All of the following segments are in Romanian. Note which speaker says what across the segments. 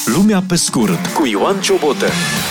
Speaker 1: Lumea pe scurt cu Ioan Ciobotă.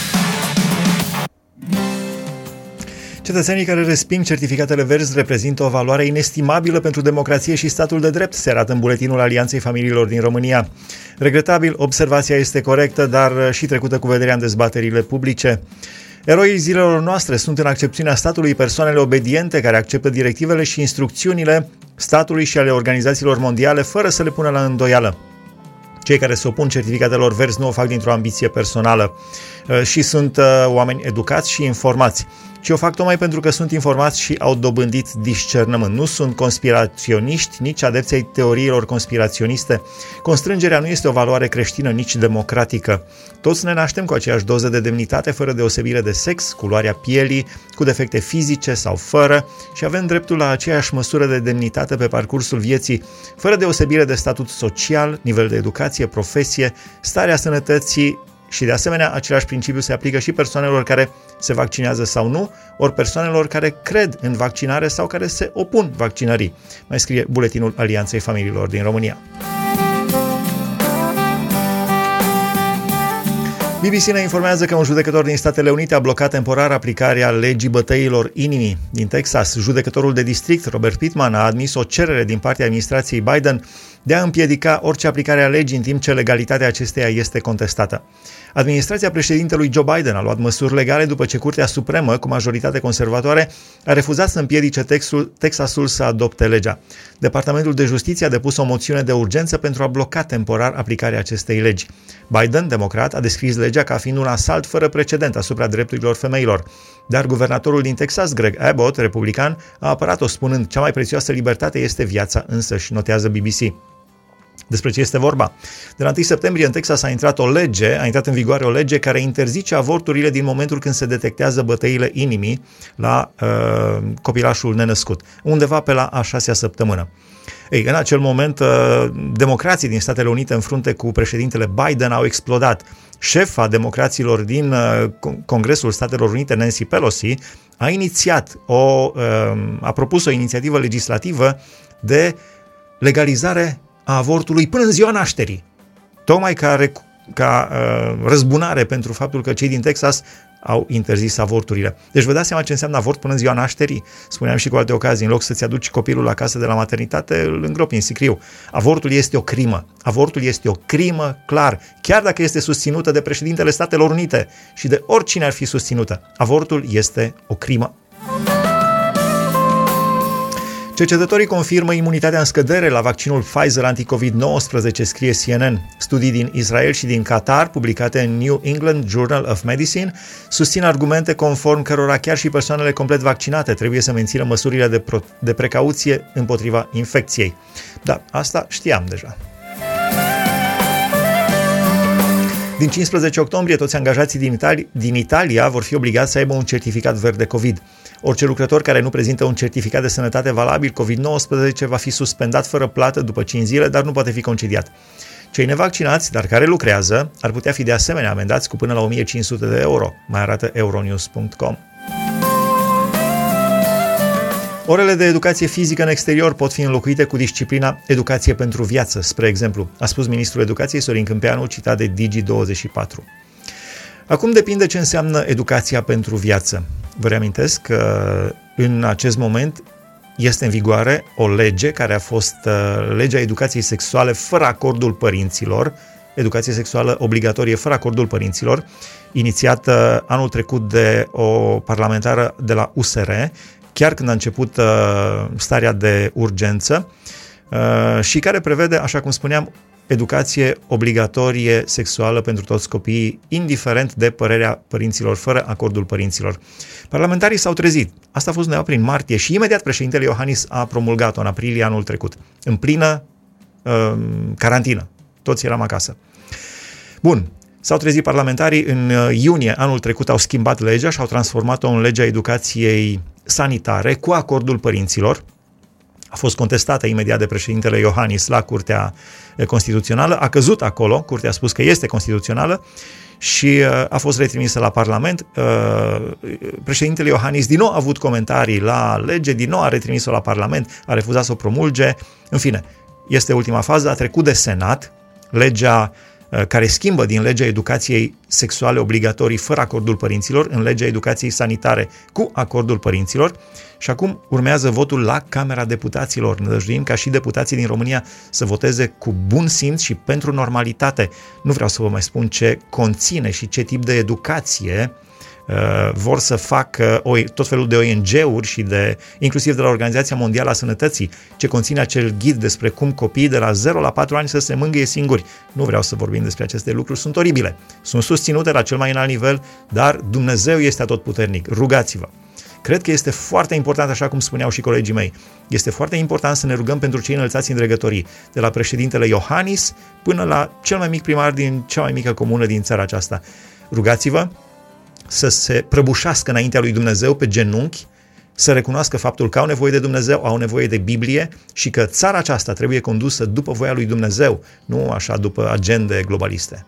Speaker 2: Cetățenii care resping certificatele verzi reprezintă o valoare inestimabilă pentru democrație și statul de drept, se arată în buletinul Alianței Familiilor din România. Regretabil, observația este corectă, dar și trecută cu vederea în dezbaterile publice. Eroii zilelor noastre sunt în accepțiunea statului persoanele obediente care acceptă directivele și instrucțiunile statului și ale organizațiilor mondiale fără să le pună la îndoială. Cei care se opun certificatelor verzi nu o fac dintr-o ambiție personală și sunt oameni educați și informați, ci o fac tocmai pentru că sunt informați și au dobândit discernământ. Nu sunt conspiraționiști, nici adepții ai teoriilor conspiraționiste. Constrângerea nu este o valoare creștină, nici democratică. Toți ne naștem cu aceeași doză de demnitate, fără deosebire de sex, culoarea pielii, cu defecte fizice sau fără, și avem dreptul la aceeași măsură de demnitate pe parcursul vieții, fără deosebire de statut social, nivel de educație, profesie, starea sănătății. Și de asemenea, același principiu se aplică și persoanelor care se vaccinează sau nu, ori persoanelor care cred în vaccinare sau care se opun vaccinării, mai scrie buletinul Alianței Familiilor din România. BBC ne informează că un judecător din Statele Unite a blocat temporar aplicarea legii bătăilor inimii din Texas. Judecătorul de district, Robert Pittman, a admis o cerere din partea administrației Biden de a împiedica orice aplicare a legii în timp ce legalitatea acesteia este contestată. Administrația președintelui Joe Biden a luat măsuri legale după ce Curtea Supremă, cu majoritate conservatoare, a refuzat să împiedice Texasul să adopte legea. Departamentul de Justiție a depus o moțiune de urgență pentru a bloca temporar aplicarea acestei legi. Biden, democrat, a descris legea ca fiind un asalt fără precedent asupra drepturilor femeilor. Dar guvernatorul din Texas, Greg Abbott, republican, a apărat-o spunând: cea mai prețioasă libertate este viața însăși, notează BBC. Despre ce este vorba? De la 1 septembrie în Texas a intrat în vigoare o lege care interzice avorturile din momentul când se detectează bătăile inimii la copilașul nenăscut, undeva pe a 6-a săptămână. Ei, în acel moment, democrații din Statele Unite în frunte cu președintele Biden au explodat. Șefa democraților din Congresul Statelor Unite, Nancy Pelosi, a propus o inițiativă legislativă de legalizare a avortului până în ziua nașterii, tocmai ca răzbunare pentru faptul că cei din Texas au interzis avorturile. Deci vă dați seama ce înseamnă avort până în ziua nașterii? Spuneam și cu alte ocazii, în loc să-ți aduci copilul acasă de la maternitate, îl îngropi în sicriu. Avortul este o crimă. Avortul este o crimă, clar, chiar dacă este susținută de președintele Statelor Unite și de oricine ar fi susținută. Avortul este o crimă. Cercetătorii confirmă imunitatea în scădere la vaccinul Pfizer anti-COVID-19, scrie CNN. Studii din Israel și din Qatar, publicate în New England Journal of Medicine, susțin argumente conform cărora chiar și persoanele complet vaccinate trebuie să mențină măsurile de precauție împotriva infecției. Da, asta știam deja. Din 15 octombrie, toți angajații din Italia vor fi obligați să aibă un certificat verde COVID. Orice lucrător care nu prezintă un certificat de sănătate valabil COVID-19 va fi suspendat fără plată după 5 zile, dar nu poate fi concediat. Cei nevaccinați, dar care lucrează, ar putea fi de asemenea amendați cu până la 1500 de euro, mai arată Euronews.com. Orele de educație fizică în exterior pot fi înlocuite cu disciplina educație pentru viață, spre exemplu, a spus ministrul educației Sorin Câmpeanu, citat de Digi24. Acum depinde ce înseamnă educația pentru viață. Vă reamintesc că în acest moment este în vigoare o lege care a fost legea educației sexuale fără acordul părinților, educație sexuală obligatorie fără acordul părinților, inițiată anul trecut de o parlamentară de la USR, chiar când a început starea de urgență, și care prevede, așa cum spuneam, educație obligatorie sexuală pentru toți copiii, indiferent de părerea părinților, fără acordul părinților. Parlamentarii s-au trezit. Asta a fost undeva prin martie și imediat președintele Iohannis a promulgat-o în aprilie anul trecut, în plină carantină. Toți eram acasă. Bun. S-au trezit parlamentarii, în iunie anul trecut au schimbat legea și au transformat-o în legea educației sanitare cu acordul părinților. A fost contestată imediat de președintele Iohannis la Curtea Constituțională, a căzut acolo, Curtea a spus că este constituțională și a fost retrimisă la Parlament. Președintele Iohannis din nou a avut comentarii la lege, din nou a retrimis-o la Parlament, a refuzat să o promulge. În fine, este ultima fază, a trecut de Senat, legea care schimbă din legea educației sexuale obligatorii fără acordul părinților în legea educației sanitare cu acordul părinților și acum urmează votul la Camera Deputaților. Ne dăjduim ca și deputații din România să voteze cu bun simț și pentru normalitate. Nu vreau să vă mai spun ce conține și ce tip de educație vor să facă tot felul de ONG-uri și inclusiv de la Organizația Mondială a Sănătății, ce conține acel ghid despre cum copiii de la 0 la 4 ani să se mângâie singuri. Nu vreau să vorbim despre aceste lucruri, sunt oribile. Sunt susținute la cel mai înalt nivel, dar Dumnezeu este atotputernic. Rugați-vă! Cred că este foarte important, așa cum spuneau și colegii mei, este foarte important să ne rugăm pentru cei înălțați în dregătorii, de la președintele Iohannis până la cel mai mic primar din cea mai mică comună din țara aceasta. Rugați-vă să se prăbușească înaintea lui Dumnezeu pe genunchi, să recunoască faptul că au nevoie de Dumnezeu, au nevoie de Biblie și că țara aceasta trebuie condusă după voia lui Dumnezeu, nu așa după agende globaliste.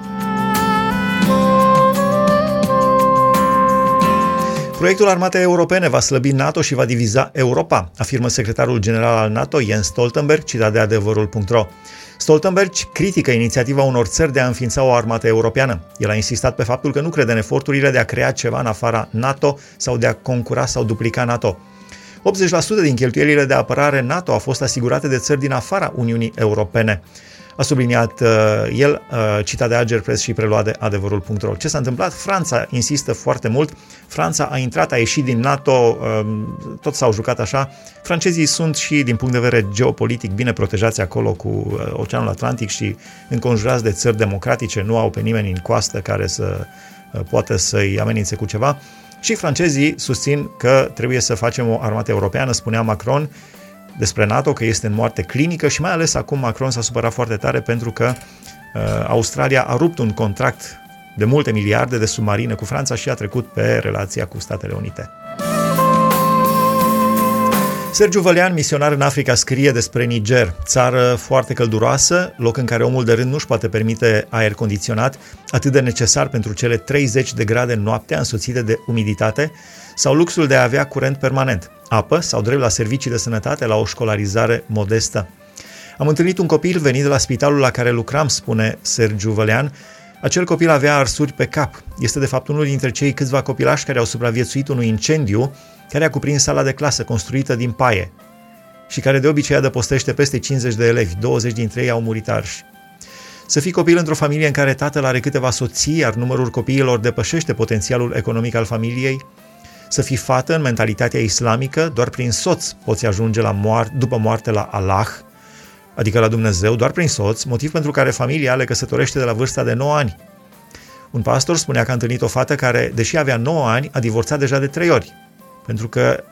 Speaker 2: Proiectul armatei europene va slăbi NATO și va diviza Europa, afirmă secretarul general al NATO, Jens Stoltenberg, citat de adevărul.ro. Stoltenberg critică inițiativa unor țări de a înființa o armată europeană. El a insistat pe faptul că nu crede în eforturile de a crea ceva în afara NATO sau de a concura sau duplica NATO. 80% din cheltuielile de apărare NATO au fost asigurate de țări din afara Uniunii Europene. A subliniat el, citat de Agerpres și preluat de adevărul.ro. Ce s-a întâmplat? Franța insistă foarte mult. Franța a intrat, a ieșit din NATO, tot s-au jucat așa. Francezii sunt și din punct de vedere geopolitic bine protejați acolo cu Oceanul Atlantic și înconjurați de țări democratice, nu au pe nimeni în coastă care să poată să-i amenințe cu ceva. Și francezii susțin că trebuie să facem o armată europeană, spunea Macron despre NATO, că este în moarte clinică și mai ales acum Macron s-a supărat foarte tare pentru că Australia a rupt un contract de multe miliarde de submarine cu Franța și a trecut pe relația cu Statele Unite. Sergiu Vălean, misionar în Africa, scrie despre Niger, țară foarte călduroasă, loc în care omul de rând nu-și poate permite aer condiționat, atât de necesar pentru cele 30 de grade noaptea însoțite de umiditate, sau luxul de a avea curent permanent, apă sau drept la servicii de sănătate, la o școlarizare modestă. Am întâlnit un copil venit de la spitalul la care lucram, spune Sergiu Vălean. Acel copil avea arsuri pe cap. Este de fapt unul dintre cei câțiva copilași care au supraviețuit unui incendiu care a cuprins sala de clasă construită din paie și care de obicei adăpostește peste 50 de elevi, 20 dintre ei au murit arși. Să fii copil într-o familie în care tatăl are câteva soții, iar numărul copiilor depășește potențialul economic al familiei, să fii fată în mentalitatea islamică, doar prin soț poți ajunge după moarte la Allah, adică la Dumnezeu, doar prin soț, motiv pentru care familia le căsătorește de la vârsta de 9 ani. Un pastor spunea că a întâlnit o fată care, deși avea 9 ani, a divorțat deja de 3 ori, pentru că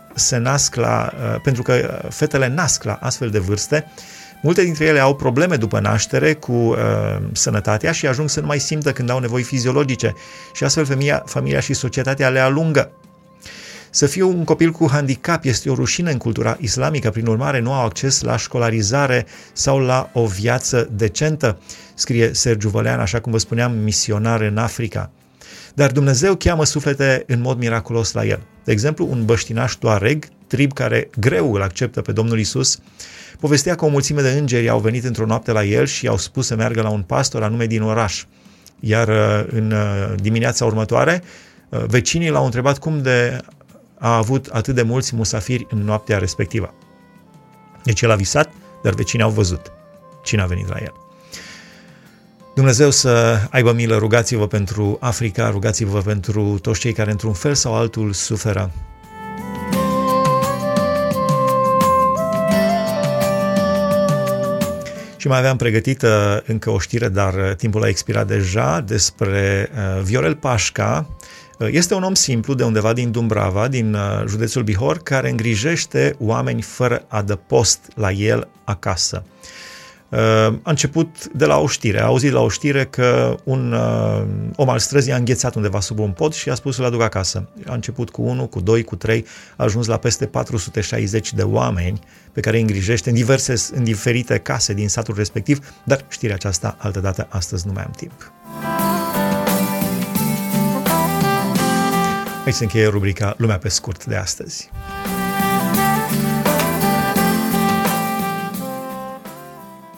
Speaker 2: fetele nasc la astfel de vârste. Multe dintre ele au probleme după naștere cu sănătatea și ajung să nu mai simtă când au nevoi fiziologice și astfel familia și societatea le alungă. Să fiu un copil cu handicap este o rușine în cultura islamică, prin urmare nu au acces la școlarizare sau la o viață decentă, scrie Sergiu Vălean, așa cum vă spuneam, misionar în Africa. Dar Dumnezeu cheamă suflete în mod miraculos la el. De exemplu, un băștinaș tuareg, trib care greu îl acceptă pe Domnul Isus, povestea că o mulțime de îngeri au venit într-o noapte la el și i-au spus să meargă la un pastor anume din oraș. Iar în dimineața următoare, vecinii l-au întrebat cum de a avut atât de mulți musafiri în noaptea respectivă. Deci el a visat, dar vecinii au văzut cine a venit la el. Dumnezeu să aibă milă, rugați-vă pentru Africa, rugați-vă pentru toți cei care într-un fel sau altul suferă. Și mai aveam pregătită încă o știre, dar timpul a expirat deja, despre Viorel Pașca. Este un om simplu de undeva din Dumbrava, din județul Bihor, care îngrijește oameni fără adăpost la el acasă. A început de la o știre, a auzit la o știre că un om al străzii a înghețat undeva sub un pod și a spus să-l aduc acasă. A început cu 1, cu 2, cu 3, a ajuns la peste 460 de oameni pe care îi îngrijește în diferite case din satul respectiv, dar știrea aceasta altădată, astăzi nu mai am timp. Aici se încheie rubrica Lumea pe scurt de astăzi.